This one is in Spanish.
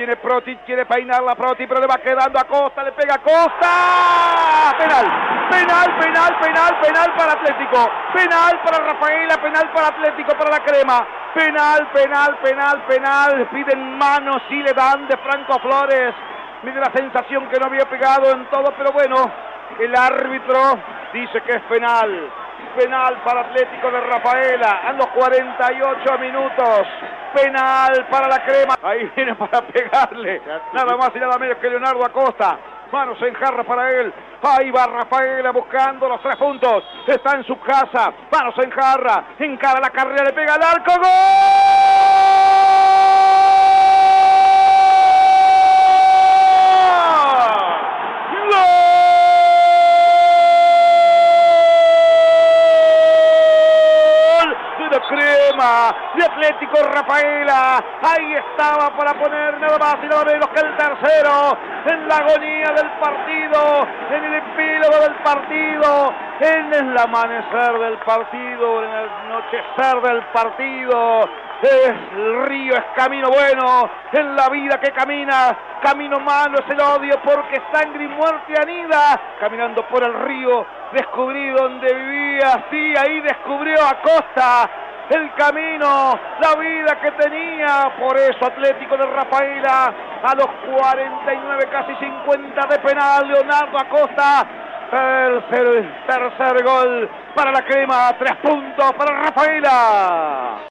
viene Proti, quiere peinarla Proti, pero le va quedando a Costa, le pega a Costa. Penal para Atlético. Penal para Rafaela, penal para Atlético, para la Crema. Penal. Piden manos y le dan de Franco Flores. Me da la sensación que no había pegado en todo, pero bueno, el árbitro dice que es penal. Penal para Atlético de Rafaela a los 48 minutos. Penal para la Crema. Ahí viene para pegarle. Nada más y nada menos que Leonardo Acosta. Manos en jarra para él. Ahí va Rafaela buscando los 3 puntos. Está en su casa. Manos en jarra. Encara la carrera. Le pega al arco. ¡Gol! Crema de Atlético Rafaela, ahí estaba para poner nada más y nada menos que el tercero, en la agonía del partido, en el epílogo del partido, en el amanecer del partido, en el anochecer del partido. El río es camino bueno, en la vida que camina, camino malo es el odio, porque sangre y muerte anida. Caminando por el río, descubrí donde vivía, sí, ahí descubrió Acosta el camino, la vida que tenía. Por eso Atlético de Rafaela a los 49, casi 50 de penal, Leonardo Acosta, tercer gol para la Crema, 3 puntos para Rafaela.